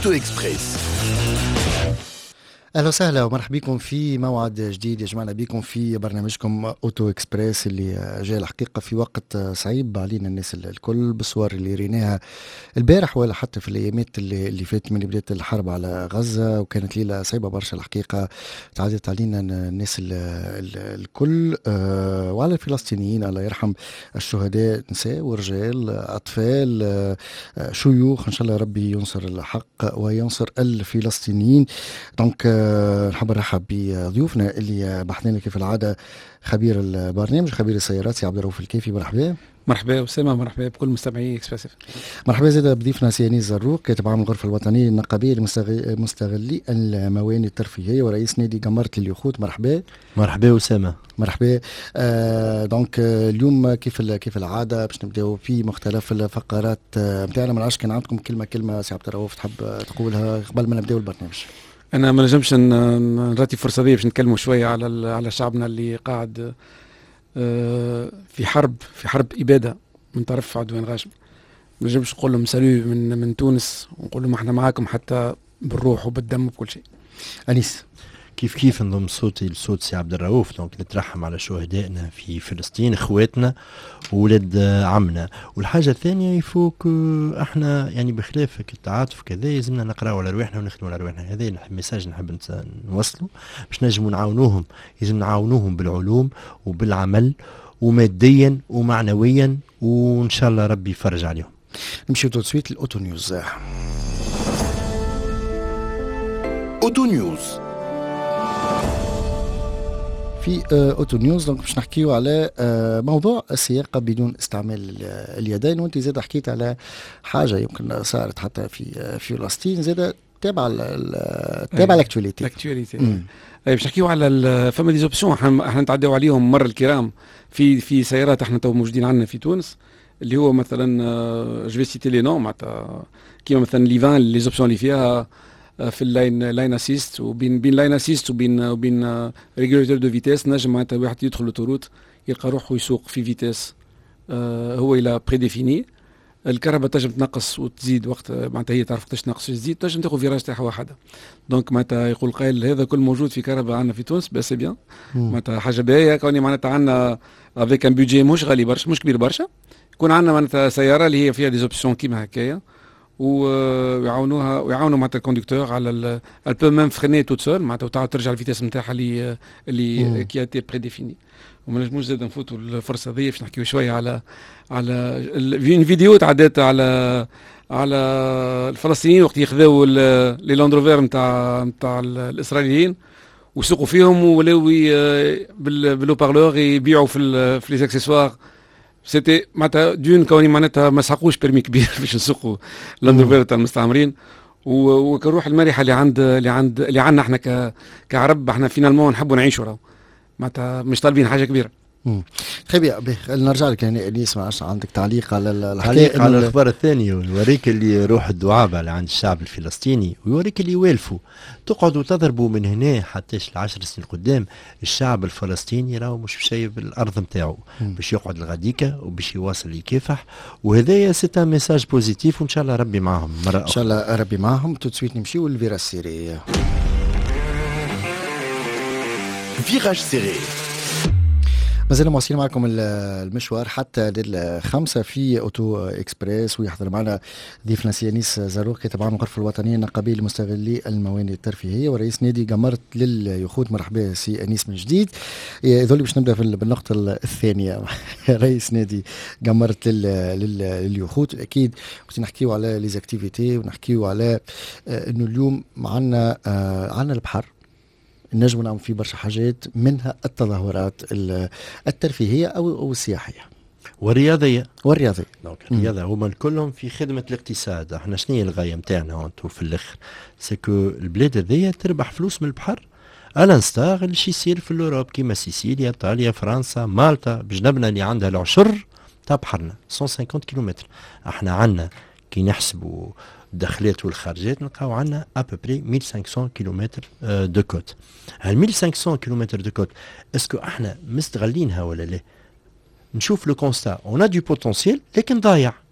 أوتو إكسبريس. أهلا وسهلا ومرحبا بكم في موعد جديد يجمعنا بكم في برنامجكم أوتو إكسبريس اللي جاء الحقيقة في وقت صعيب علينا الناس الكل بالصور اللي ريناها البارح ولا حتى في الأيامات اللي فاتت من بداية الحرب على غزة، وكانت ليلة صعيبة برشا الحقيقة تعدت علينا الناس الكل وعلى الفلسطينيين الله يرحم الشهداء نساء ورجال أطفال شيوخ، إن شاء الله ربي ينصر الحق وينصر الفلسطينيين. دونك نحب نرحب بضيوفنا اللي بحثنا كيف العاده خبير البرنامج خبير السيارات سي عبد الرؤوف الكيفي. مرحبا. مرحبا أسامة، مرحبا بكل مستمعي اكسبريس. مرحبا زاد بضيفنا سي انيس زروق كاتب عام الغرفه الوطنيه النقابيه لمستغلي الموانئ الترفيهيه ورئيس نادي جمرة اليخوت. مرحبا. مرحبا أسامة. مرحبا. دونك اليوم كيف العاده باش نبداو في مختلف الفقرات نتاعنا. ما نعرفش كان عندكم كلمه سي عبد الرؤوف تحب تقولها قبل ما نبداو البرنامج؟ انا ما نجمش نراتي فرصه دي باش نتكلموا شويه على شعبنا اللي قاعد في حرب اباده من طرف عدوان غاشم. ما نجمش نقول لهم سالو من تونس ونقول لهم احنا معاكم حتى بالروح وبالدم وبكل شيء. انيس كيف نضم صوتي لصوت سي عبد الرؤوف. دونك نترحم على شهدائنا في فلسطين، اخواتنا وولاد عمنا. والحاجه الثانيه يفوك احنا يعني بخلاف التعاطف كذا لازمنا نقراو على رواحنا ونخدموا على رواحنا. هذا الميساج نحب نوصله باش نجموا نعاونوهم. لازم نعاونوهم بالعلوم وبالعمل وماديا ومعنويا، وان شاء الله ربي يفرج عليهم. نمشي تو سويت الاوتو نيوز. أوتو نيوز في اوتو نيوز. دونك باش نحكيو على موضوع السياقه بدون استعمال اليدين، وانت زاد حكيت على حاجه يمكن صارت حتى في فلسطين زاد تابع الاكتواليتي. باش نحكيو على فما دي زوبسيون احنا نتعداو عليهم مره الكرام في سيارات احنا تو موجودين عندنا في تونس، اللي هو مثلا جو في سيتي لي نوم معناتها كيما مثلا ليفان لي زوبسيون اللي فيها في اللاين اسيست وبين لاين اسيست وبين ريغولاتور دو فيتيس. نجم معناتها واحد يدخل لوتوروت يلقى روحه يسوق في فيتيس هو الى بريديفيني. الكهرباء تنجم تنقص وتزيد وقت معناتها هي تعرف قداش تنقص وتزيد، تنجم تاخذ فيراج تاعها واحده. دونك معناتها يقول قائل هذا كل موجود في كهرباء عندنا في تونس بس بيان معناتها حاجه باهيه كوني معناتها عندنا افيك ان بودجي مش غالي برشا مش كبير برشا، يكون عندنا معناتها سياره اللي هي فيها دي زوبسيون كيما هكايا ويعاونوا معناتها الكوندكتور على البو ميم فريني توت سول معناتها وتعاود ترجع الفيتاس نتاعها اللي كي تي بريديفيني. وما نجموش زاد نفوتوا الفرصه هذه باش نحكيو شويه على فيديو تعدات على الفلسطينيين وقت ياخذوا لي لاندروفير نتاع الاسرائيليين ويسوقوا فيهم ولاو باللو بارلور يبيعوا في لي اكسسوار. سيتي معناتها دون كوني معناتها ما سحقوش برمي كبير باش نسوقوا لاندروفير تاع المستعمرين وكروح المرحه اللي عندنا احنا كعرب. احنا فينالمون نحبوا نعيشوا راهو معناتها مش طالبين حاجه كبيره. خير نرجع لك يعني انيس، ما عندك تعليق على الحكايه على الاخبار الثانيه ويوريك اللي روح الدعابه اللي عند الشعب الفلسطيني ويوريك اللي يوالفوا تقعدوا تضربوا من هنا حتى 10 سنين قدام. الشعب الفلسطيني راهو مش شايف الارض نتاعو باش يقعد الغديكه وباش يواصل يكافح، وهذايا سي ان ميساج بوزيتيف وان شاء الله ربي معهم مره اخرى. ان شاء الله ربي معهم. تو سويت نمشيو للفيراج سيري. فيراج سيري مازلنا مواصلين معكم المشوار حتى للخمسة في أوتو إكسبريس، ويحضر معنا ضيفنا سي انيس زروق كاتب عام الغرفة الوطنية النقابية لمستغلي الموانئ الترفيهية ورئيس نادي جمرة لليخوت. مرحبا سي انيس من جديد. ذولي باش نبدأ بالنقطة الثانية. رئيس نادي جمرة لليخوت. أكيد كنت نحكيو على ليزاكتيفيتي ونحكيو على إنه اليوم عنا البحر نجم نعمل فيه برشا حاجات منها التظاهرات الترفيهية أو السياحية والرياضية. دونك الرياضة هما كلهم في خدمة الاقتصاد. احنا شنو هي الغاية نتاعنا انتو في الاخر؟ سكو البلاد هذيا تربح فلوس من البحر الانستار اللي يصير في الاوروب كيما سيسيليا، ايطاليا، فرنسا، مالطا بجنبنا اللي عندها العشر تاع بحرنا 150 كيلومتر. احنا عندنا كي نحسبوا الدخلات والخارجات نلقاو عندنا ابوبري 1500 كيلومتر دو كوت. هال 1500 كيلومتر دو كوت اسكو احنا مستغلينها ولا لا؟ نشوف لو كونستا اون ا دو بوتونسيال لكن ضايع.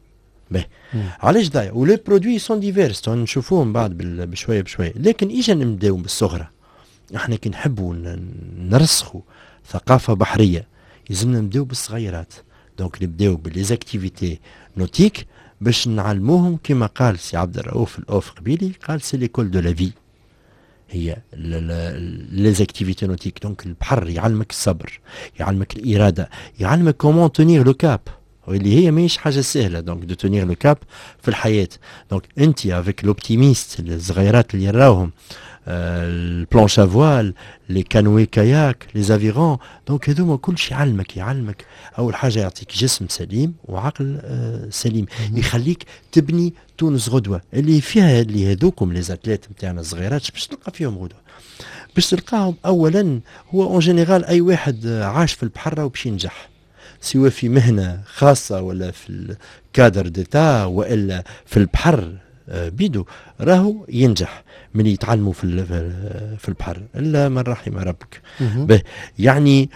باهي علاش ضايع ولي برودوي سون ديفيرس نشوفوهم بعد بشويه بشويه. لكن اجا نبداو بالصغرى. احنا كي نحبوا نرسخوا ثقافه بحريه يلزمنا نبداو بالصغيرات. دونك نبداو بالليزاكتيفيتي نوتيك باش نعلموهم كما قال سي عبد الرؤوف الأوف قبيلي، قال سي ليكول دو لا في، هي ليزاكتيفيتي نوتيك. دونك البحر يعلمك الصبر، يعلمك الإرادة، يعلمك كومون تونيغ لو كاب، واللي هي ماهيش حاجة سهلة. دونك دو تونيغ لو كاب في الحياة. دونك انت افيك لوبتيميست الصغيرات اللي راوهم البلانش افوال، لي كانوي كاياك، لي زافيرون، دونك هذوما كل شيء يعلمك اول حاجه يعطيك جسم سليم وعقل سليم، يخليك تبني تونس غدوه اللي فيها اللي هذوكم لي زاتليت نتاعنا الصغيرات باش تلقى فيهم غدوه. باش تلقاهم اولا هو اون جينيرال اي واحد عاش في البحر وباش ينجح، سواء في مهنه خاصه ولا في الكادر ديتا والا في البحر بيدو راهو ينجح من يتعلموا في البحر الا من رحم ربك. يعني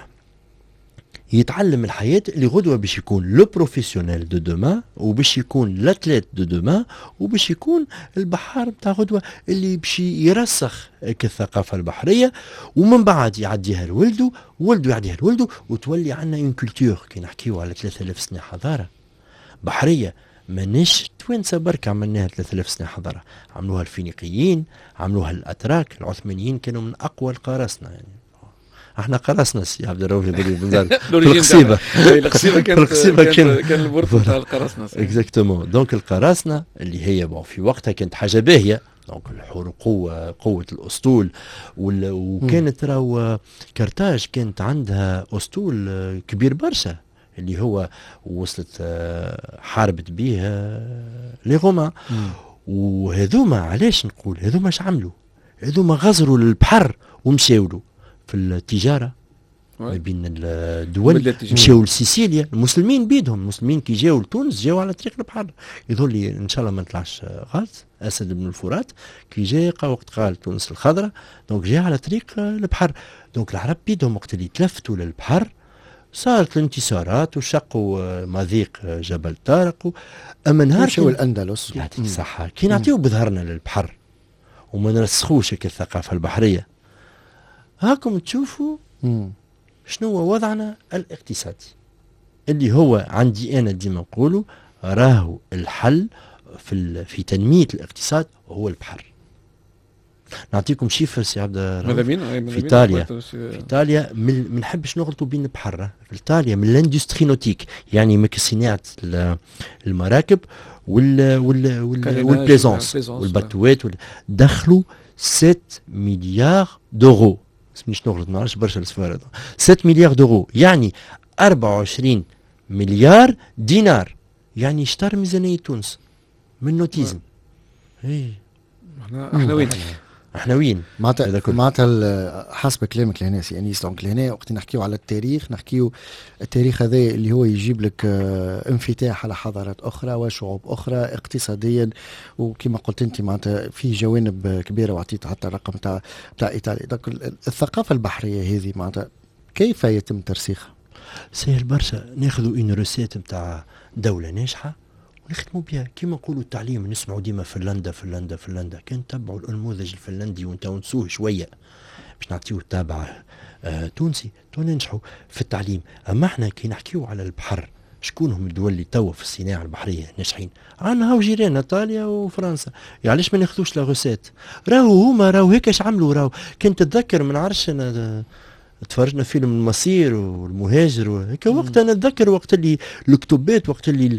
يتعلم الحياه اللي غدوه باش يكون لو بروفيسيونيل دو دوما، وباش يكون لاتليت دو دوما، وباش يكون البحار بتاع غدوه اللي باش يرسخ الثقافه البحريه، ومن بعد يعديها لولده، ولده يعديها لولده، وتولي عندنا اون كولتور. كي نحكيو على 3000 سنه حضاره بحريه، مانيش توانسه برك عملناها 3000 سنه حضاره، عملوها الفينيقيين، عملوها الاتراك، العثمانيين كانوا من اقوى القراصنه. يعني احنا قراصنه سي عبد الرؤوف بن زاد القصيبه. القصيبه كان البورت تاع القراصنه اكزاكتومون. دونك القراصنه اللي هي في وقتها كانت حاجه باهيه، دونك الحروب قوه الاسطول، وكانت راهو كرتاج كانت عندها اسطول كبير برشا اللي هو وصلت حاربت به لي روما. وهذوما علاش نقول هذوما اش عملوا؟ هذوما غزروا للبحر ومشاو له في التجاره ما بين الدول، مشاو لسيسيليا. المسلمين بيدهم، المسلمين كي جاوا لتونس جاوا على طريق البحر. يظل لي ان شاء الله ما نطلعش غلط، اسد بن الفرات كي جاء وقت قال تونس الخضراء، دونك جاء على طريق البحر. دونك العرب بيدهم وقت اللي تلفتوا للبحر صارت الانتصارات وشقوا مضيق جبل طارق. اما نهار شو الاندلس يعطيك الصحه كي نعطيو بظهرنا للبحر وما نرسخوش الثقافه البحريه، هاكم تشوفوا شنو هو وضعنا الاقتصادي اللي هو عندي انا ديما نقولوا راهو الحل في تنميه الاقتصاد هو البحر. نعطيكم شيفر سي عبد الرحمن. في ايطاليا ما نحبش نغلطوا بين البحر. في ايطاليا من الاندستري نوتيك، يعني من صناعه المراكب والبليزونس والباتوات دخلوا 7 مليار دورو. اسميش نغلط ما نعرفش برشا الصفار. 7 مليار دورو يعني 24 مليار دينار، يعني اشترى ميزانيه تونس من نوتيزم. احنا وين معناتها حسب كلامك لهنا سي انيس. دونك لهنا وقت نحكيو على التاريخ، نحكيو التاريخ هذا اللي هو يجيب لك انفتاح على حضارات اخرى وشعوب اخرى اقتصاديا، وكما قلت انت معناتها في جوانب كبيره، وعطيت حتى الرقم تاع ايطاليا. دونك الثقافه البحريه هذه معناتها كيف يتم ترسيخها؟ سهل برشا. ناخذوا ان روسيت نتاع دوله ناجحه ونخدموا بها. كيما نقولوا التعليم، نسمعوا ديما فنلندا كان تبعوا النموذج الفنلندي ونسوه شويه باش نعطيوه تابع تونسي ننجحوا في التعليم. اما احنا كي نحكيو على البحر، شكون هم الدول اللي توا في الصناعه البحريه ناجحين؟ عندنا هاو جيران ايطاليا وفرنسا. علاش ما ناخذوش لا روسيت؟ راهو هيك اش عملوا. راهو كنت تتذكر ما نعرفش انا تفرجنا فيلم المصير والمهاجر وهيك وقت انا اتذكر وقت اللي الكتبات، وقت اللي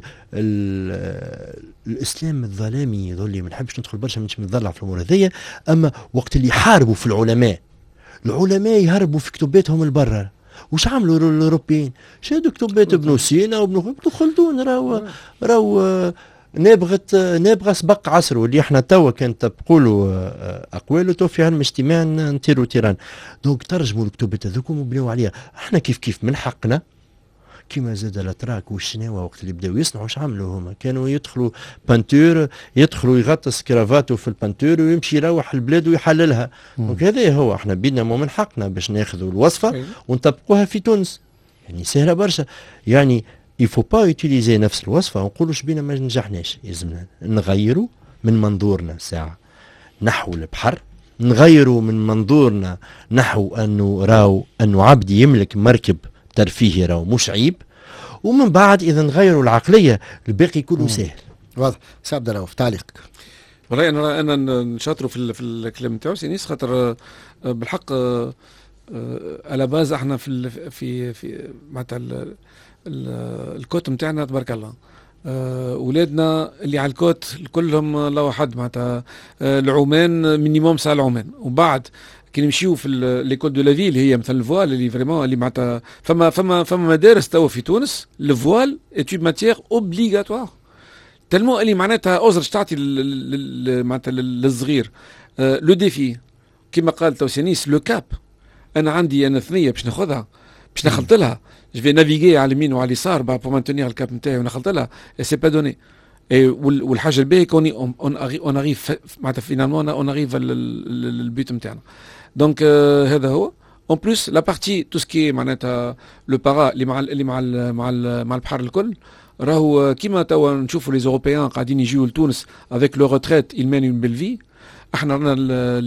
الاسلام الظلامي يظل ما نحبش ندخل برشا مش نتضلع في الامور هذيا، اما وقت اللي حاربوا في العلماء يهربوا في كتباتهم لبرا. وش عملوا الاوروبيين؟ شادوا كتبات ابن سينا وابن خلدون. راهو نابغه سبق عصره اللي احنا توا كانت تقولوا اقواله تو في علم اجتماع نطيروا تيران. دونك ترجموا الكتبات هذوكم وبناو عليها. احنا كيف من حقنا كيما زاد الاتراك والشناوه وقت اللي بداو يصنعوا واش عملوا هما؟ كانوا يدخلوا بانتور، يدخلوا يغطس كرافاتو في البانتور ويمشي يروح البلاد ويحللها. دونك هذا هو احنا بيدنا من حقنا باش ناخذوا الوصفه ونطبقوها في تونس. يعني سهله برشا. يعني يفو با يوتيليزي نفس الوصفه ونقولوا شبينا ما نجحناش. يلزمنا نغيروا من منظورنا ساعه نحو البحر، نغيروا من منظورنا نحو انه عبد يملك مركب ترفيهي راهو مش عيب، ومن بعد اذا نغيروا العقليه الباقي كله سهل. واضح. سي عبد الرؤوف تعليقك. والله انا نشاطروا في الكلام نتاعو سينيس، خاطر بالحق على باز احنا في معناتها الكوت نتاعنا تبارك الله. ولادنا اللي على الكوت كلهم الله واحد، معناتها العومان مينيموم ساعه العومان، وبعد كي نمشيو في ليكول دو لا فيل هي مثلا الفوال اللي فريمون اللي معناتها فما مدارس توا في تونس الفوال اتيود ماتيير اوبليغاتوار تلمو اللي معناتها ازرج تعطي معناتها للصغير لو ديفي كما قال توسينيس لو كاب. انا ثنيه باش ناخذها باش نخلط لها جو في نافيغي على اليمين وعلى اليسار بور مانتونير الكاب نتاعي ونخلط لها سي با دوني. والحاجه الباهيه كوني اون اريف معناتها فينالمون اون اريف للبيوت نتاعنا. دونك هذا هو. اون بلوس لا بارتي تو سكي معناتها لو بارا اللي مع البحر الكل راهو كيما توا نشوفوا لي زوروبيان قاعدين يجيو لتونس افيك لو روتريت il mène une belle vie. احنا رانا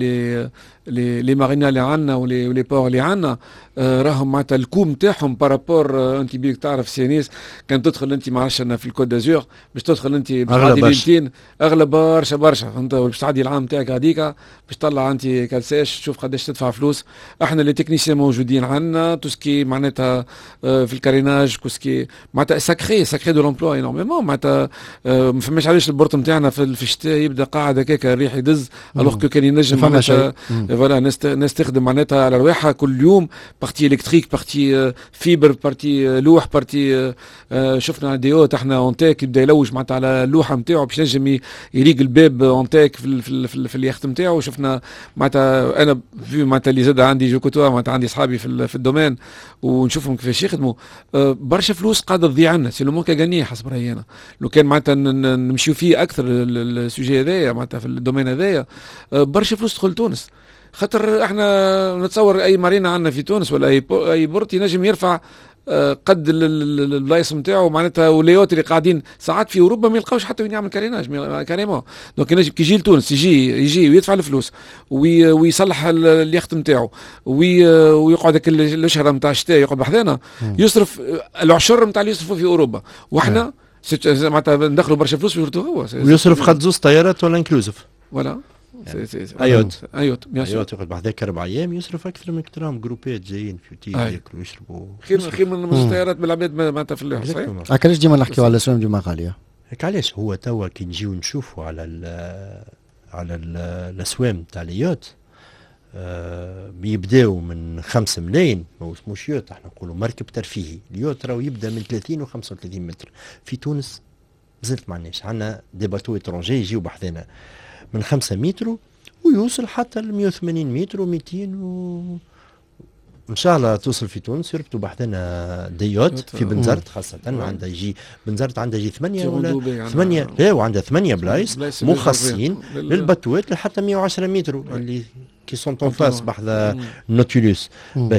لي مارينا اللي عندنا ولي بور اللي عندنا راهم معناتها الكوم تاعهم بارابور. انت بيك تعرف سينيس كان تدخل انت ما عرفتش انا في الكود دازور باش تدخل انت بعد ليلتين اغلى برشا فهمت، باش تعدي العام تاعك هذيك باش تطلع انت كالساش تشوف قداش تدفع فلوس. احنا لي تكنيسيان موجودين عندنا توسكي معناتها في الكاريناج كوسكي معناتها ساكري دو لومبلوا انورميمون. معناتها ما فماش علاش البورت نتاعنا في الشتاء يبدا قاعد هكاك الريح يدز الوغ كو كان ينجم معناتها فوالا ناس تخدم معناتها على رواحها كل يوم بارتي الكتريك بارتي فيبر بارتي لوح بارتي شفنا ديوت احنا اونتيك يبدا يلوج معناتها على اللوحه نتاعو باش ينجم يريق الباب اونتيك في اليخت نتاعو. شفنا معناتها انا في معناتها اللي زاد عندي جو كوتوا معناتها عندي اصحابي في الدومين ونشوفهم كيفاش يخدموا برشا فلوس قاعده تضيع عندنا. سي لو مونكا غاني حسب رايي انا لو كان معناتها نمشيو فيه اكثر السوجي هذايا معناتها في الدومين هذايا برشا فلوس تدخل تونس. خاطر احنا نتصور اي مارينا عندنا في تونس ولا اي بورت ينجم يرفع قد البلايص نتاعو معناتها وليوت اللي قاعدين ساعات في اوروبا ما يلقاوش حتى وين يعمل كاريناج كاريمون. دونك ينجم كي يجي لتونس يجي ويدفع الفلوس ويصلح اليخت نتاعو ويقعد هذاك الشهر نتاع الشتاء يقعد بحذانا يصرف العشر نتاع اللي يصرفوا في اوروبا، واحنا معناتها ندخلوا برشا فلوس هو ويصرف خد زوز طيارات ولا انكلوزيف ولا ايوت بيان سور يقعد بحذاك 4 ايام يصرف اكثر من كترام جروبات جايين في تي ياكلوا يشربوا خير من الطيارات بالعباد معناتها في اللوح. صحيح. علاش ديما نحكيو على الاسواق ديما غاليه؟ علاش هو توا كي نجيو نشوفوا على الاسوام تاع اليوت بيبداو من 5 ملايين مش يوت احنا نقولوا مركب ترفيهي. اليوت راهو يبدا من 30 و 35 متر. في تونس مازلت معناش عندنا دي باتو اترونجي يجيو بحذانا من 5 متر ويوصل حتى ل 180 متر و200 ان شاء الله توصل في تونس يربطوا بحذنا ديوت في بنزرت خاصه عندها يجي بنزرت عندها يجي 8 ولا 8 لا وعندها 8 بلايص مخصصين للباتوات لحتى 110 متر اللي كي سون طون فاس بحذا نوتيلوس.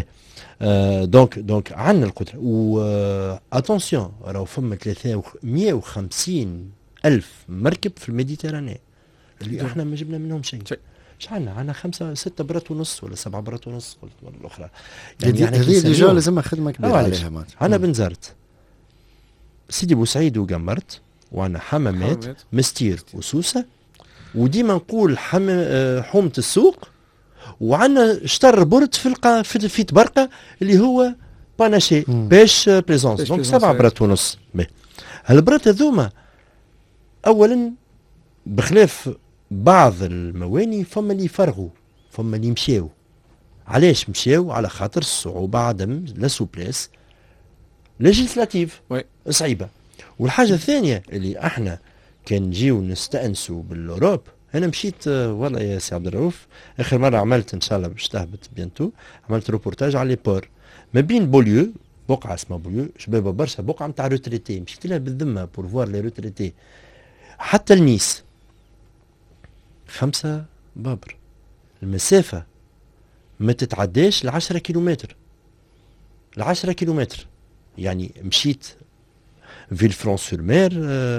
دونك عندنا القدره و اتونسيون راهو فما 350 ألف مركب في الميديتراني اللي احنا ما جبنا منهم شيء. عندنا 5 6 برات ونص ولا 7 برات ونص ولا الاخرى يعني هذه ديجا لازمها خدمه كبيره عليها. عندنا بنزرت سيدي بوسعيد وقمرت وعندنا حمامات مستير وسوسه وديما نقول حومه السوق وعندنا شطر برد في تبرقه اللي هو باناشي باش بريزونس. دونك 7 برات ونص. هالبرات هذوما اولا بخلاف بعض المواني فما اللي يفرغوا فما اللي مشاو. علاش مشاو؟ على خاطر الصعوبة عدم لا سوبليس ليجيسلاتيف صعيبة. والحاجة الثانية اللي احنا كان نجيو نستأنسوا بالأوروب. انا مشيت والله يا سي عبد الرؤوف اخر مرة عملت ان شاء الله باش تهبط بيانتو عملت روبورتاج على بور ما بين بوليو بقعة اسمها بوليو شبابة برشا بقعة متاع روتريتي مشيت لها بالذمة بور فوار لي روتريتي حتى النيس 5 بابر. المسافة ما تتعداش 10 كيلومتر 10 كيلومتر. يعني مشيت فيلفرون سور مير،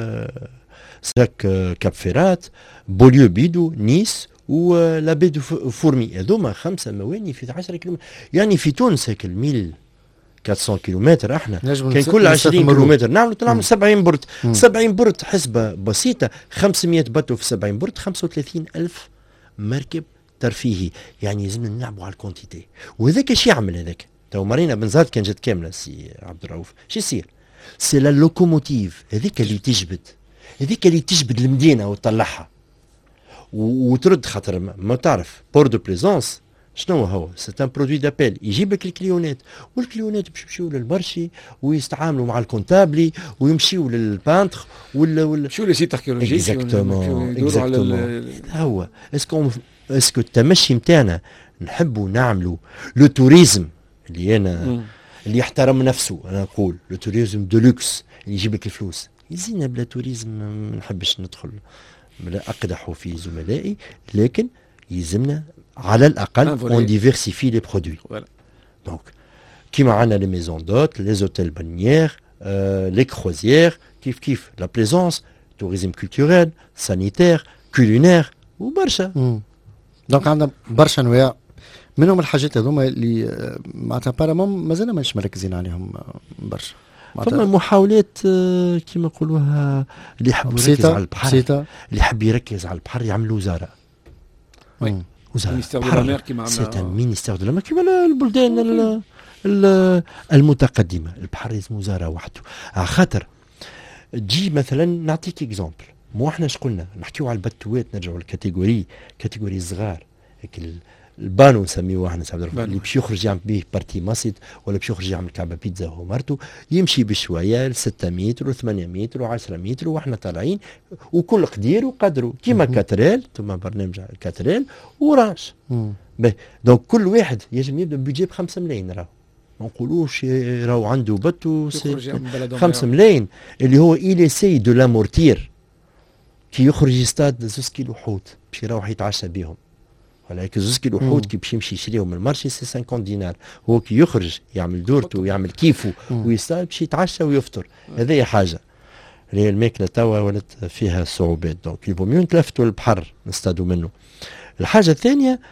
ساك كاب فيرات، بوليو بيدو، نيس ولا بيدو فورمي. هذوما 5 مواني في 10 كيلومتر. يعني في تونس هيك 1400 كيلومتر احنا كان كل 20 كيلومتر نعملوا 70 برد. 70 برد حسبة بسيطة، 500 باتو في 70 برد 35,000 مركب ترفيهي. يعني لازمنا نلعبوا على الكونتيتي. وهذاك اش يعمل هذاك؟ تو مارينا بن زاد كان جات كاملة سي عبد الرؤوف، شو يصير؟ سي لا لوكوموتيف، هذيك اللي تجبد، هذيك اللي تجبد المدينة وتطلعها وترد. خاطر ما تعرف بور دو بليزونس شنو هو؟ سي ان برودوي دابيل، يجيب لك الكليونات، والكليونات باش يمشيو للمرشي ويستعاملوا مع الكونتابلي ويمشيو للبانتر ولا شو لي سيت اركيولوجيك. اكزاكتومون. هو اسكو التمشي نتاعنا نحبوا نعملوا لو توريزم اللي انا اللي يحترم نفسه. انا نقول لو توريزم دو لوكس اللي يجيب لك الفلوس. يزينا بلا توريزم ما نحبش ندخل، بلا اقدح في زملائي، لكن يلزمنا على الاقل اون ديفيرسيفي لي برودوي. دونك كيما عندنا لي ميزون دوت، لي زوتيل بالنيير، لي كروزيير، كيف لا بليزونس، توريزم كولتوريل، سانيتير، كولينير وبرشا. دونك عندنا برشا انواع منهم الحاجات هذوما اللي معناتها بارامون مازلنا ماناش مركزين عليهم برشا. فما محاولات كيما نقولوها اللي يحب يركز على البحر، اللي يحب يركز على البحر يعمل وزاره. وزاره سيت مينيستير دو لامير كيما البلدان المتقدمه. البحر لازم وزاره وحده. على خاطر تجي مثلا نعطيك اكزومبل، مو احنا شقلنا نحكيو على البتوات، نرجعوا للكاتيجوري الصغار، هيك البانو نسميوه احنا اللي باش يخرج يعمل به بارتي ماسيد ولا باش يخرج يعمل كعبه بيتزا هو مرته، يمشي بشويه ل 6 متر و8 متر و10 متر واحنا طالعين، وكل قدير وقدره كيما كاتريل. ثم برنامج كاتريل ورانش. دونك كل واحد يجب يبدا ببيجي ب 5 ملايين. راهو ما نقولوش راهو عنده بتو 5 ملايين اللي هو إلي سي دو لامورتير كي يخرج يصطاد 2 كيلو حوت باش يروح يتعشى بهم. ولكن 2 كيلو حوت كي باش يمشي يشريهم من المارشي سي 50 دينار. هو كي يخرج يعمل دورته ويعمل كيفه ويصطاد باش يتعشى ويفطر. هذه حاجه اللي الماكله توا ولات فيها صعوبات. دونك يفو ميو نتلفتوا البحر نصطادوا منه. الحاجه الثانيه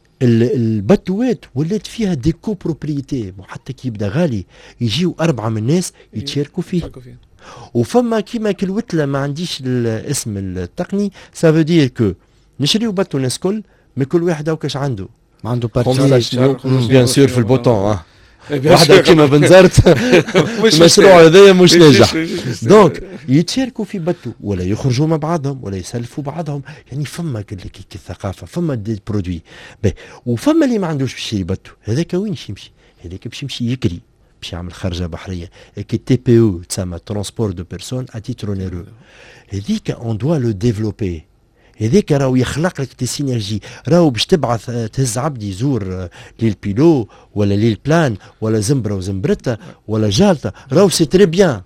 البتوات ولات فيها ديكو بروبريتي، حتى كي يبدا غالي يجيو 4 من الناس يتشاركوا فيه. وفما كيما كالوتله ما عنديش الاسم التقني، سافو دير كو نشريو باتو ناس كل، ما كل واحد هاكاش عنده بارتي بيان سور في البوطون. واحدة كيما بنزرت المشروع هذايا مش ناجح. دونك يتشاركوا في بتو ولا يخرجوا مع بعضهم ولا يسلفوا بعضهم. يعني فما كي الثقافة، فما دي برودوي. وفما اللي ما عندوش باش يشري بتو، هذاك وين يمشي؟ هذاك باش يمشي يكري، باش يعمل خرجة بحرية. كي تي بي او تسمى ترونسبور دو بيرسون ا تيتر اونيرو. هذيك اون دوا لو ديفلوبي. هذاك راهو يخلق لك دي سينرجي. راهو باش تبعث تهز عبد يزور للبيلو ولا للبلان ولا زنبره وزنبرته ولا جالطه، راهو سي تري بيان.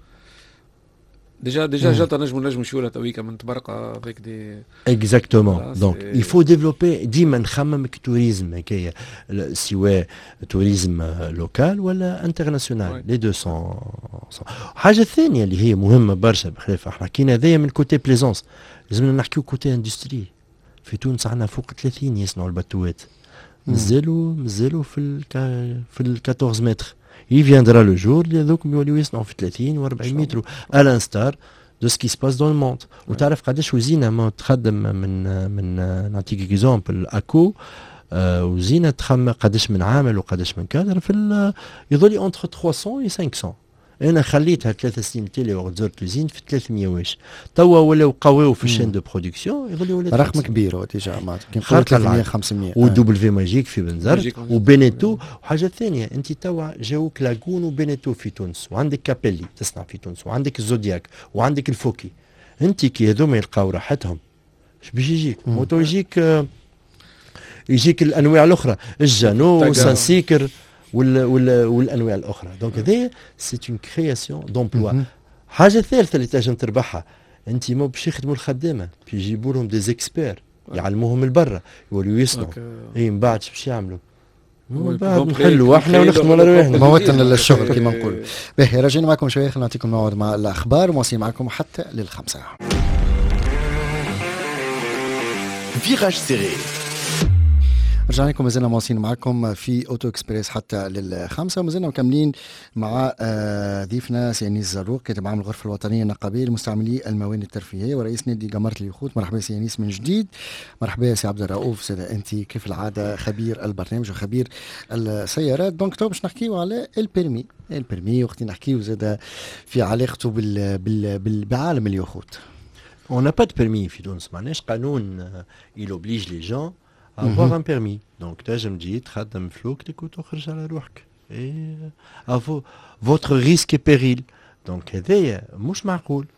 ديجا جالطه نجمو نشوفها تويكا من تبرقه افيك دي اكزاكتومون. دونك يفو ديفلوبي ديما نخمم كتوريزم هكايا، سواء توريزم لوكال ولا انترناسيونال، لي دو سون. حاجه ثانيه اللي هي مهمه برشا بخلاف احنا حكينا هذايا من كوتي بليزونس، لازمنا نحكيو كوتي اندستري. في تونس عندنا فوق 30 يصنعوا البتوات، مازالوا في ال 14 متر. يفيندرا لو جور اللي هذوك يوليو يصنعوا في 30 و 40 متر الانستار دو سكي سباس دون الموند. وتعرف قداش وزينه ما تخدم من نعطيك اكزومبل اكو وزينه تخمم قداش من عامل وقداش من كادر في يظل اونتر 300 و 500. انا خليتها 3 سنين تالي وقت زرت لوزين في 300 واش. توا ولاو قواو في الشين دو برودكسيون، يظل ولا رقم كبير ديجا معناتها 300 500. ودبليو ماجيك في بنزرت وبينيتو. وحاجه ثانيه انت توا جاوك لاغون وبينيتو في تونس، وعندك كابيلي تصنع في تونس، وعندك الزودياك وعندك الفوكي. انت كي هذوما يلقاو راحتهم اش باش يجيك؟ موتو يجيك الانواع الاخرى، الجانو وسانسيكر والانواع الاخرى. دونك هذا سي اون كرياسيون دومبلوا. حاجه ثالثه اللي تنجم تربحها، انت مو باش يخدموا الخدامه، يجيبوا لهم دي زيكسبير يعلموهم البرا يوليو يصنعوا. اي من بعد باش يعملوا بعد نحلوا احنا ونخدموا على رواحنا موتنا للشغل كما نقول. باهي راجعين معكم شويه، خلينا نعطيكم موعد مع الاخبار ومواصلين معكم حتى لل5. Virage serré. رجعنا لكم، مازلنا مواصلين معكم في اوتو اكسبريس حتى لل5، ومازلنا مكملين مع ضيفنا سيانيس زروق، كاتب عام الغرفه الوطنيه النقابيه لمستعملي الموانئ الترفيهيه ورئيس نادي جمهورة اليخوت. مرحبا سيانيس من جديد. مرحبا سي عبد الرؤوف، سيدة انت كيف العاده خبير البرنامج وخبير السيارات. دونك تو باش نحكيو على البيرمي وقت نحكيو زاد في علاقته بعالم اليخوت. On n'a pas de permis في تونس، معناش قانون il oblige les gens à avoir un permis. Donc تنجم تجي تخدم فلوكتك وتخرج على روحك à votre risque et péril. donc هذايا مش معقول.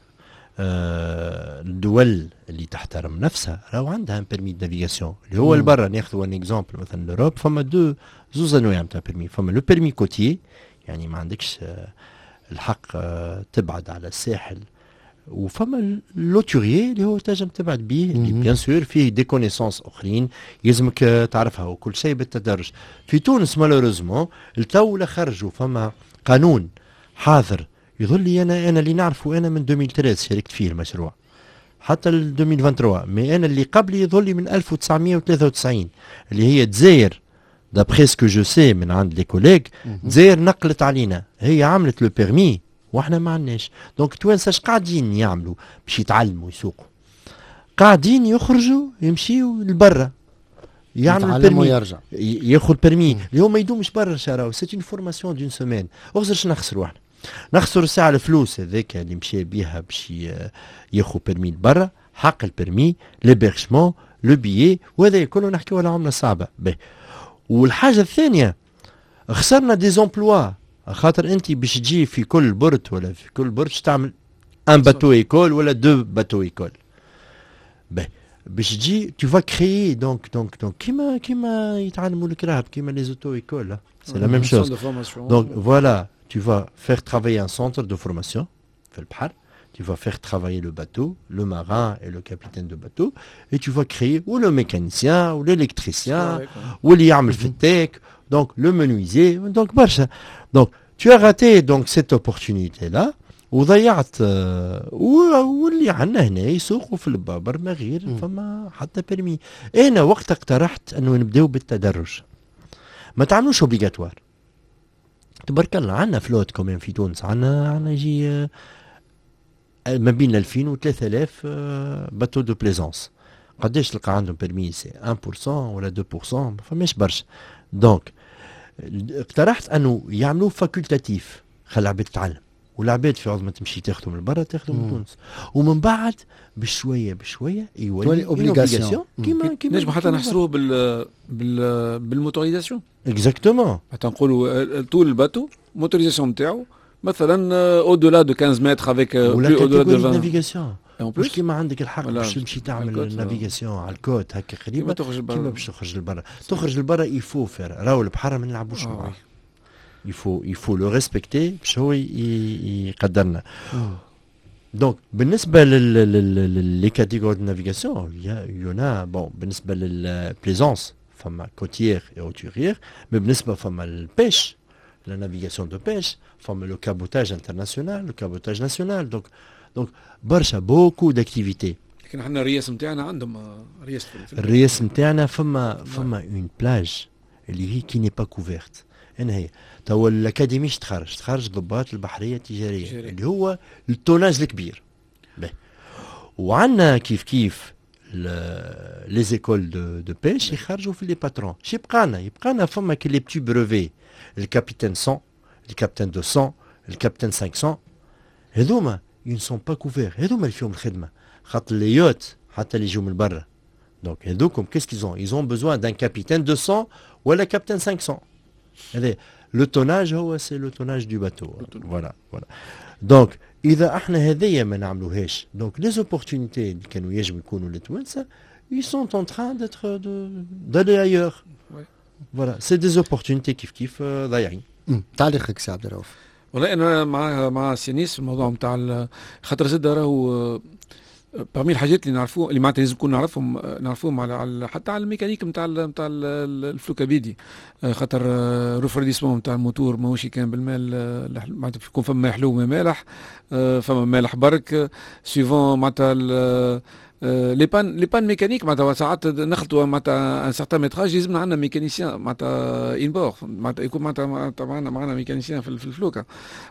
الدول اللي تحترم نفسها راهو عندها بيرمي دو نافيغاسيون اللي هو البرا. ناخذوا ان اكزامبل مثلا لوروب، فما زوز انواع نتاع بيرمي. فما لو بيرمي كوتيي، يعني ما عندكش الحق تبعد على الساحل، وفما لوتوريي اللي هو تنجم تبعد بيه، اللي بيان سور فيه دي كونيسونس اخرين يلزمك تعرفها، وكل شيء بالتدرج. في تونس مالوريزمون التو خرجوا فما قانون حاضر يظل لي انا اللي نعرفه انا من 2013 شاركت فيه المشروع حتى ل 2023، مي انا اللي قبلي يظل لي من 1993 اللي هي دزاير دابري سكو جو سي من عند لي كوليغ. دزاير نقلت علينا، هي عملت لو بيرمي واحنا ما عندناش. دونك توانسه اش قاعدين يعملوا باش يتعلموا يسوقوا؟ قاعدين يخرجوا يمشيوا لبرا يعملوا البيرمي، يرجع ياخذ البيرمي اللي هو ما يدومش برا شراو. سي اون فورماسيون دون سيمين. اخزرش نخسروا احنا، نخسروا ساعه الفلوس هذاك اللي مشى بيها باش ياخذ بيرمي لبرا، حق البيرمي، ليبيرشمون، لو بيي، وهذا كله نحكيو على عمله صعبه. والحاجه الثانيه خسرنا دي زومبلوا، خاطر انت باش تجي في كل برج ولا في كل برج تعمل ان باتو ايكول ولا دو باتو ايكول. باش تجي tu vas créer donc كيما يتعلموا الكراهب كيما لي زوتو ايكول، سي لا ميم شوز. donc voilà, tu vas faire travailler un centre de formation في البحر. tu vas faire travailler le bateau, le marin et le capitaine de bateau, et tu vas créer ou le mécanicien ou l'électricien ou اللي يعمل في التيك، donc le menuisier. donc برشا. donc tu as raté donc cette opportunité là وضيعت. واللي عندنا هنا يسوقوا في البابر ما غير فما حتى بيرمي. انا وقت اقترحت انه نبداو بالتدرج، ما تعملوش اوبليغاتوار. تبارك الله عندنا فلوت كمان في تونس، عندنا يجي ما بين 2000 و 3000 باتو دو بليزونس. قداش تلقى عندهم بيرمي؟ سي 1% ولا 2%، ما فماش برشا. دونك اقترحت انه يعملوه فاكولتاتيف، خلي العباد تتعلم، والعباد في عظمة تمشي تاخذهم من برا تاخذهم من تونس، ومن بعد بشويه يولي اوبليغاسيون. كيما نجم حتى نحصروه بالموتوريزاسيون. اكزاكتومون. حتى نقولوا طول الباتو موتوريزاسيون نتاعو مثلا او دولا دو 15 متر افيك بلو او دولا دو 20 نافيغاسيون. مش كيما عندك الحق باش تمشي تعمل نافيغاسيون على الكوت هكا قريبه كيما باش تخرج للبرا. تخرج للبرا يفو فير، راهو البحر ما نلعبوش معاه. il faut le respecter باش هو يقدرنا. donc بالنسبه لي كاتيجوري دو نافيغاسيون يونا بون بالنسبه للبليزونس فما كوتيير اي اوتوريير، مي بالنسبه فما البيش لا نافيغاسيون دو بيش، فما لو كابوتاج انترناسيونال، لو كابوتاج ناسيونال. donc برشا بوكو داكتيفيتي. لكن احنا الرياس نتاعنا عندهم الرياس نتاعنا فما اون بلاج اللي هي كي ني با كوفيرت. انا هي تو الاكاديمي تخرج ضباط البحريه التجاريه اللي هو التوناج الكبير. وعندنا كيف لي زيكول دو بيش يخرجوا في لي باترون. شي يبقانا فما كي لي بتي بروفي، الكابيتان 100، الكابتن 200، الكابتن 500. هذوما ils sont pas couverts. هذوما اللي فيهم الخدمه، خاطر لي يوت حتى اللي يجوا من برا. دونك هذوكم كيس كيزون ils ont besoin d'un capitaine 200 ولا كابتن 500. هذا لو توناج هو سي لو توناج دو باتو. فوالا دونك اذا احنا هذيا ما نعملوهاش، دونك لي زوبورتونيتي اللي كانوا يجب يكونوا للتوانسه ils sont en train d'aller ailleurs. فوالا سي دي زوبورتونيتي كيف ضايعين. تعليقك سي عبد الرؤوف؟ والله انا مع سينيس في الموضوع نتاع خاطر زاد راهو برمي الحاجات اللي نعرفوها اللي معناتها لازم نكون نعرفوهم على حتى على الميكانيك نتاع الفلوكابيدي، خاطر روفرديسمون نتاع الموتور ماهوش كان بالمال، معناتها باش يكون فما حلو وما مالح، فما مالح برك سيفون معناتها لي بان ميكانيك معناتها ساعات نخلطوا معناتها ان سارتان ميتراج يلزمنا عندنا ميكانيسيان معناتها انبور معناتها يكون معناتها معنا ميكانيسيان في الفلوكه.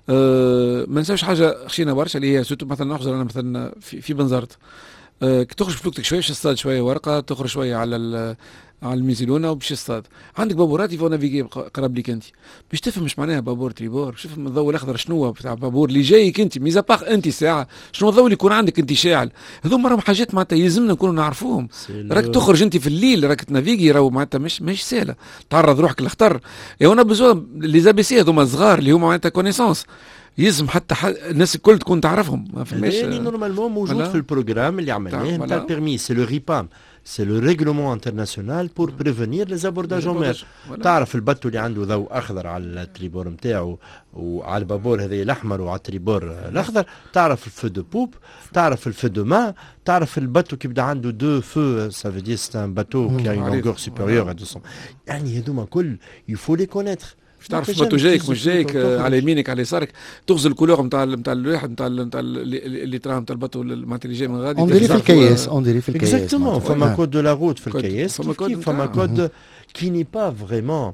ما نساوش حاجه خشينا برشا اللي هي سورتو مثلا نحضر انا مثلا في بنزرت، كي تخرج فلوكتك شويه باش تصطاد شويه ورقه، تخرج شويه على الميزيلونه وباش تصطاد، عندك بابورات يفو نافيغي قرب ليك انت باش تفهم مش معناها بابور تريبور، شوف الضوء الاخضر شنو بتاع بابور اللي جايك انت ميزا باغ انت ساعه شنو الضوء اللي يكون عندك انت شاعل، هذوما راهم حاجات معناتها يلزمنا نكونوا نعرفوهم. راك تخرج انت في الليل راك تنافيغي راهو معناتها مش سهله، تعرض روحك للخطر. وانا بزوان لي زي بي سي هذوما صغار اللي هما معناتها كونيسونس يلزم حتى الناس الكل تكون تعرفهم، ما فهماش. اللي نورمالمون موجود في البروجرام اللي عملناه نتاع البيرمي، سي لو ريبام، سي لو ريغلومون انترناسيونال بور بريفينير لي زابورداج اون مير. تعرف الباتو اللي عنده ضوء اخضر على التريبور نتاعو وعلى البابور هذا الاحمر وعلى التريبور الاخضر، تعرف الفو دو بوب، تعرف الفو دو مان، تعرف الباتو كي بدا عنده دو فو سا في دير سي ان باتو كي ا اون لونغور سوبيريور ا 200. يعني هذوما كل يفو لي كونيتر باش تعرف باتو جايك مش جايك على يمينك على يسارك، تغزل الكولور نتاع الواحد نتاع اللي تراه نتاع الباتو معناتها اللي جاي من غادي اون ديري في الكياس، اون ديري في الكياس اكزاكتومون. فما كود دو لا روت في الكياس، فما كود كي ني با فريمون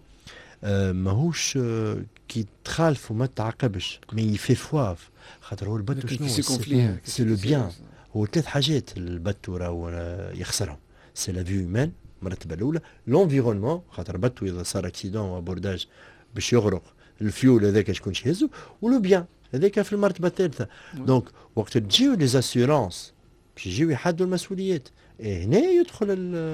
ماهوش كي تخالف وما تعاقبش، مي يفي فواف خاطر هو الباتو شنو سي لو بيان. هو ثلاث حاجات الباتو راهو يخسرهم، سي لا في هيومان المرتبه الاولى، لونفيرونمون خاطر باتو اذا صار اكسيدون وابورداج باش يغرق الفيول هذاك شكون يهزو، ولو بيان هذاك في المرتبه الثالثه. دونك وقت تجيو لي اسيورونس باش يجيو يحدوا المسؤوليات، هنا يدخل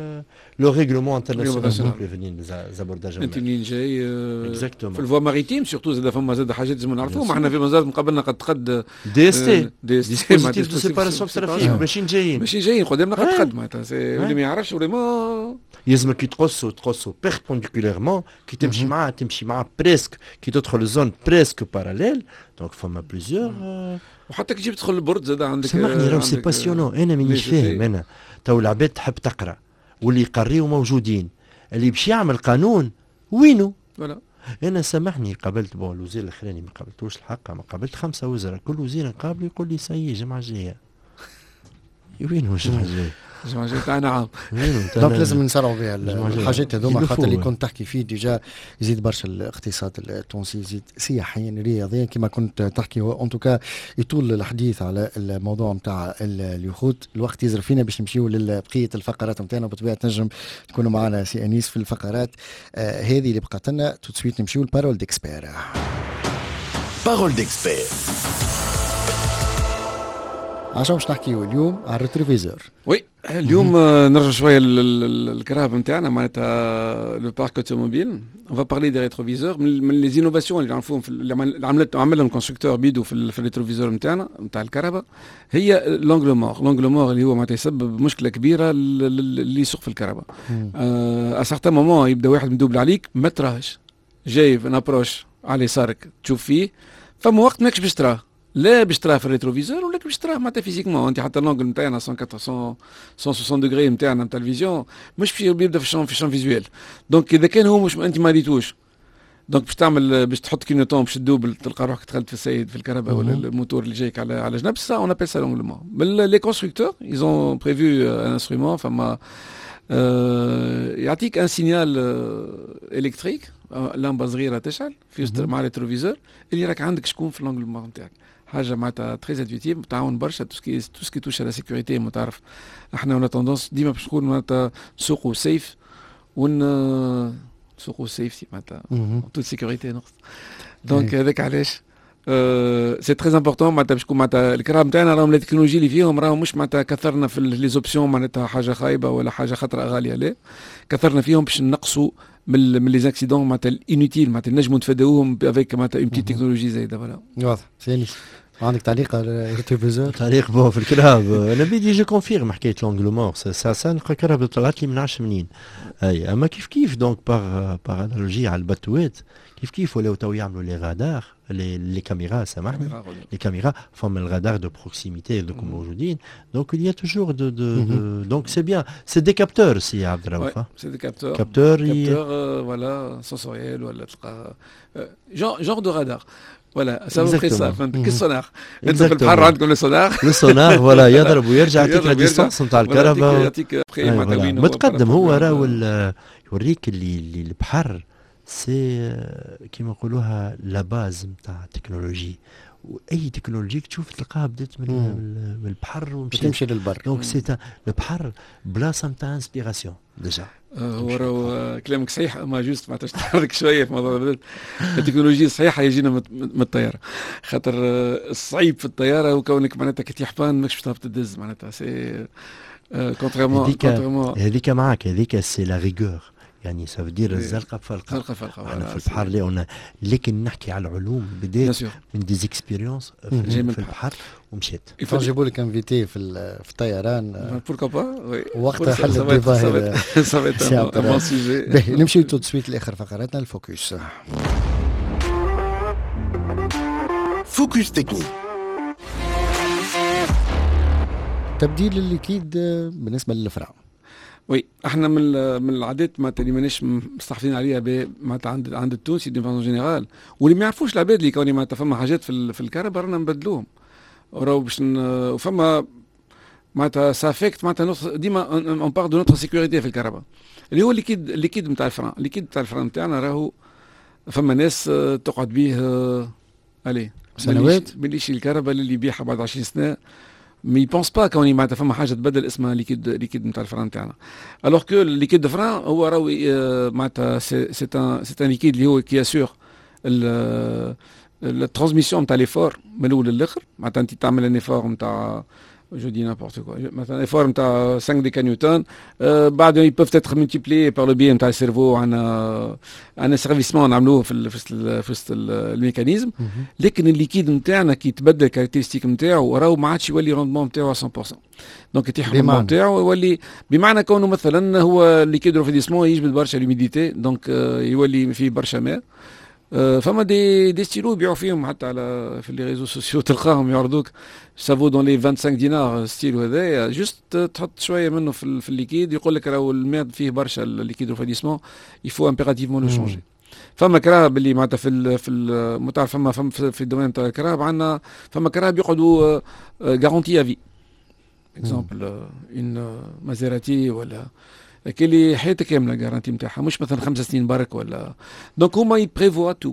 لو ريغلومون انترناسيونال بريفينير زابورداج. انت منين جاي في الفوا ماريتيم سورتو زاد فما زاد حاجات لازم نعرفوهم. احنا في مزار مقابلنا قد دي اس تي ديسبوزيتيف دو سيباراسيون ترافيك ماشيين جايين قدامنا قد معناتها واللي ما يعرفش فريمون يلزمك تقصوا بيربونديكوليرمون كي تمشي معاه بريسك كي تدخل الزون بريسك باراليل. دونك فما بليزيور وحتى كي تجي تدخل البرد زاد عندك سامحني راهو سي باسيونون. انا مانيش فاهم، انا تو العباد تحب تقرا واللي يقريو موجودين، اللي باش يعمل قانون وينو؟ ولا انا سامحني قابلت الوزير الاخراني ما قابلتوش الحق، ما قابلت 5 وزراء، كل وزير نقابله يقول لي سي الجمعه الجايه. وينو الجمعه الجايه؟ الجمعه الجايه تاعنا عام. دونك لازم نسرعوا بها الحاجات هذوما، خاطر اللي كنت تحكي فيه ديجا يزيد برشا الاقتصاد التونسي، يزيد سياحيا رياضيا كما كنت تحكي. اون توكا يطول الحديث على الموضوع نتاع اليخوت، الوقت يزرف فينا باش نمشيو لبقيه الفقرات نتاعنا، بطبيعه تنجم تكونوا معنا سي انيس في الفقرات هذه اللي بقات لنا. تو سويت نمشيو لبارول ديكسبير. بارول ديكسبير عشان باش نحكيو اليوم على الريتروفيزور. وي اليوم نرجع شويه للكرهب نتاعنا معناتها لو بارك اوتوموبيل. اون فا بارلي دي ريتروفيزور من لي زينوفاسيون اللي نعرفوهم اللي عملهم الكونستركتور بيدو في الريتروفيزور نتاعنا نتاع الكهرباء، هي لونغلو مور اللي هو معناتها يسبب مشكله كبيره اللي يسوق في الكهرباء. ا سارتان مومون يبدا واحد مدوبل عليك ما تراهش، جاي في نابروش على يسارك تشوف فيه، فما وقت ماكش باش تراه، لا باش تراه في الريتروفيزور ولا باش تراه معناتها فيزيكمون. انت حتى اللونجل نتاعنا 160 دوغري نتاعنا نتاع الفيزيون مش بيبدا في الشون فيزوال. دونك اذا كان هو مش انت ما ريتوش، دونك باش تحط كينوتون باش تدوبل تلقى روحك دخلت في السيد في الكهرباء ولا الموتور اللي جايك على جنب. سا اون ابل سا لونغل مور. لي كونستركتور ils ont prévu un instrument فما يعطيك ان سينيال الكتريك، لمبه صغيره تشعل في مع الريتروفيزور اللي راك عندك شكون في اللونغل مور نتاعك. حاجه معناتها تري انتويتيف، تعاون برشا تو سكي توش على سيكوريتي. ما تعرف احنا ولا توندونس ديما باش نقول معناتها نسوقوا سيف نسوقوا سيفتي معناتها تو سيكوريتي نقص. دونك هذاك علاش سي تري امبورطون معناتها باش تكون معناتها الكراب نتاعنا راهم التكنولوجي اللي فيهم راهم مش معناتها كثرنا في لي زوبسيون معناتها حاجه خايبه ولا حاجه خطره غاليه، لا كثرنا فيهم باش نقصوا من لي زاكسيدون معناتها الانوتيل، معناتها نجموا نتفاداوهم افيك معناتها اون بتيت تكنولوجي زايده. فوالا واضح. ثاني عندك تعليق على ارتيفيزور؟ تعليق بون في الكراب. انا بدي جو كونفيرم حكايه لونغ لو مور سا نقرا طلعت لي من 10 منين. اي اما كيف دونك باغ انالوجي على الباتوات كيف ولاو تو يعملوا لي غادار لي كاميرا سامحني لي كاميرا فما الغادار دو بروكسيميتي اللي موجودين دونك il y a toujours donc c'est bien c'est des capteurs سي عبد الرؤوف. c'est des capteurs voilà sensoriels ولا تلقى genre de radar. Voilà, ça vous fait ça, كالسونار. انت في البحر عندكم لو سونار فوالا يضرب ويرجع يعطيك لا ديستانس نتاع الكهرباء. يعطيك متقدم هو راهو يوريك اللي البحر سي كيما نقولوها لا باز نتاع التكنولوجي. واي تكنولوجي تشوف تلقاها بدات من البحر وتمشي للبر. دونك سي البحر بلاصه نتاع انسبيراسيون ديجا. هو راهو كلامك صحيح اما جوست معناتها تحرك شويه في موضوع التكنولوجيا الصحيحه يجينا من الطياره خاطر الصعيب في الطياره وكونك معناتها كي تحبان ماكش باش تهبط تدز معناتها سي كونتريمون هذيك معاك هذيك سي لا ريغور يعني سافدير الزلقه فلقه احنا في البحر اللي لكن نحكي على العلوم بديت من دي زيكسبيريونس في البحر ومشيت نجيبوا لك انفيتي في الطيران بوركو با وقتها حل الديفا نمشي تو سويت لاخر فقراتنا الفوكس. فوكس تكنيك. تبديل الليكيد بالنسبه للفرع. وي احنا من العادات معناتها اللي ماناش مستحفظين عليها معناتها عند التونسي دي فاسون جينيرال واللي ما يعرفوش العباد اللي كوني معناتها فما حاجات في الكهرباء رانا نبدلوهم وراو باش وفما معناتها سافيكت معناتها ديما اون بار دو نوتر سيكوريتي في الكهرباء اللي هو الليكيد نتاع الفران. الليكيد نتاع الفران نتاعنا راهو فما ناس تقعد بيه عليه سنوات باللي الكهرباء اللي يبيعها بعد 20 سنه ما يبونس با كوني معناتها فما حاجه تبدل اسمها ليكيد نتاع الفران نتاعنا. الوغ كو الليكيد دو فران هو راهو معناتها سي ان ليكيد اللي هو كي اسور الترانسميسيون نتاع ليفور من الاول للاخر. معناتها انت تعمل ان ايفور نتاع je dis n'importe quoi مثلا ايفور نتاع 5 ديكا نيوتن بعد ils peuvent être multipliés par le biais نتاع السيرفو عندنا سيرفيسمون نعملوه في الميكانيزم. لكن الليكيد نتاعنا كي تبدل الكاركتيرستيك نتاعو راهو ما عادش يولي روندمون نتاعو 100%. دونك يتيح الروندمون نتاعو يولي بمعنى كونه مثلا هو الليكيد روفيديسمون يجبد برشا لوميديتي دونك يولي فيه برشا ماء. فما دي ستيلو يبيعوا فيهم حتى على في لي ريزو سوسيو تلقاهم يعرضوك سافو دون لي 25 دينار ستيلو هذايا جوست تحط شويه منه في الليكيد يقول لك راهو الماء فيه برشا الليكيد روفيديسمون يفو امبيراتيفمون لو شونجي. فما كراهب اللي معناتها في المتعرف فما في الدومين تاع الكراهب عندنا فما كراهب يقعدوا غارونتي افي اكزومبل ان مازيراتي ولا كلي حياتك كامله جارانتي نتاعها مش مثلا 5 سنين برك ولا. دونك هما يبريفوا تو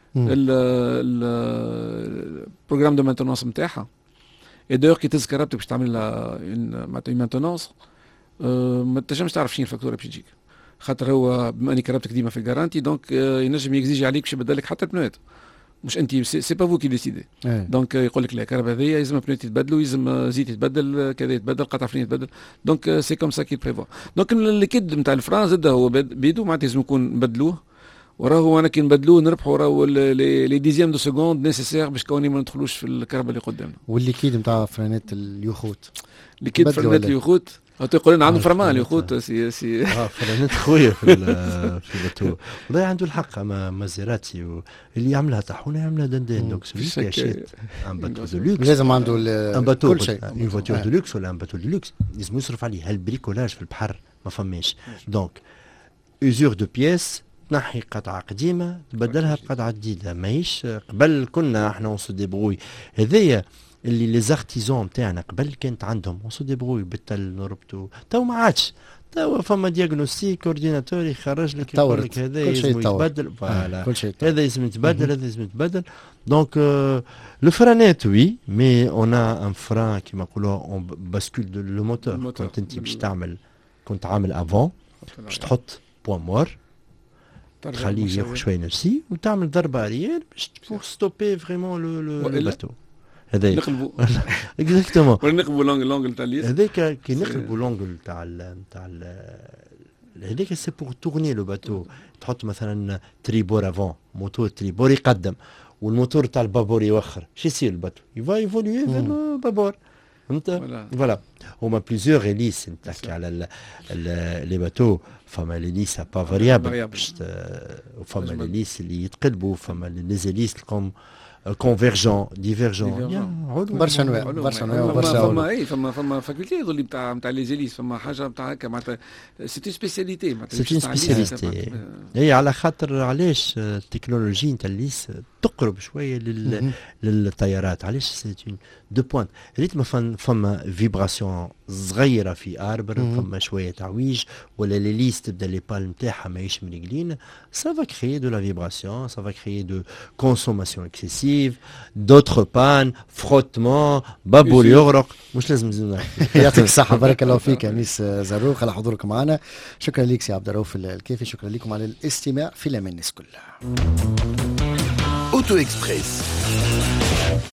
البروغرام دو مانتونونس نتاعها اي دور كي تهز كهربتك باش تعمل لها معناتها مانتونونس ما تنجمش تعرف شنو الفاكتوره باش تجيك خاطر هو بما اني كهربتك ديما في الجارانتي دونك ينجم يكزيجي عليك باش يبدل لك حتى البنوات مش انت سي با فو كي ديسيدي. دونك يقول لك لا الكهرباء هذيا لازم البنوات يتبدلوا يلزم زيت يتبدل كذا يتبدل قطع فلين يتبدل. دونك سي كوم سا كي بريفوا. دونك الليكيد نتاع الفران زاد هو بيدو معناتها لازم نكون نبدلوه وراهو انا كي نبدلوه نربحوا راهو لي ديزيام دو سكوند نيسيسير باش كوني ما ندخلوش في الكهرباء اللي قدامنا. والليكيد نتاع فرانات اليوخوت الليكيد فرانات اليوخوت يقول لنا عنده فرمان اليوخوت سي فرانات خويا في الباتو والله عنده الحق. اما مازيراتي اللي يعملها طاحونه يعملها دندان دونك سولي يشيت ان باتو دو لوكس لازم عنده ان باتو اون فواتور دو لوكس ولا ان باتو دو لوكس لازم يصرف عليه. هالبريكولاج في البحر ما فماش. دونك اوزور دو بيس تنحي قطعه قديمه تبدلها بقطعه جديده ماهيش. قبل كنا احنا اون سو ديبروي هذايا اللي لي زارتيزون تاعنا قبل كانت عندهم اون سو ديبروي بالتل نربطو. تو ما عادش. تو فما دياغنوستيك اورديناتور يخرج لك يقول لك هذا لازم يتبدل فوالا هذا لازم يتبدل هذا لازم يتبدل. دونك لو فرانات وي مي اون ا ان فران كيما نقولوا اون باسكول دو لو موتور. كنت انت باش تعمل كنت عامل افون باش تحط بوان مور تخليه ياخذ شويه نفسي وتعمل ضربه اريير باش بور ستوبي فريمون لو باتو هذاك نقلبوا اكزاكتومون ولا نقلبوا لونغل تاع الليل هذاك كي نقلبوا لونغل تاع هذاك سي بور تورني لو باتو. تحط مثلا تريبور افون موتور تريبور يقدم والموتور تاع البابور يوخر، شو يصير الباتو؟ يفا ايفولوي في البابور. فهمت؟ فوالا هما بليزيور هيليس نتحكي على لي باتو، فما ليليس با فاريابل، وفما ليليس اللي يتقلبوا، فما ليزيليس تلقاهم كونفيرجون ديفيرجون، برشا انواع برشا فما فاكولتي يظل نتاع لي زيليس، فما حاجه نتاع هكا معناتها سيتي سبيسياليتي، سيتي سبيسياليتي. اي على خاطر علاش التكنولوجيا نتاع الليس تقرب شويه للطيارات، علاش سيتي دو بوينت ريتم، فما فيبراسيون صغيره في اربر، فما شويه تعويج، ولا لي ليس تبدا لي بال نتاعها ماهيش منقلين، ça va créer de la vibration, ça va créer de consommation excessive, d'autres pannes, frottement, بابور يغرق، مش لازم نزيد. يعطيك الصحة، بارك الله فيك يا انيس زروق على حضورك معنا. شكرا ليك سي عبد الرؤوف الكيفي، شكرا لكم على الاستماع في الأمان الناس كلها. Auto Express.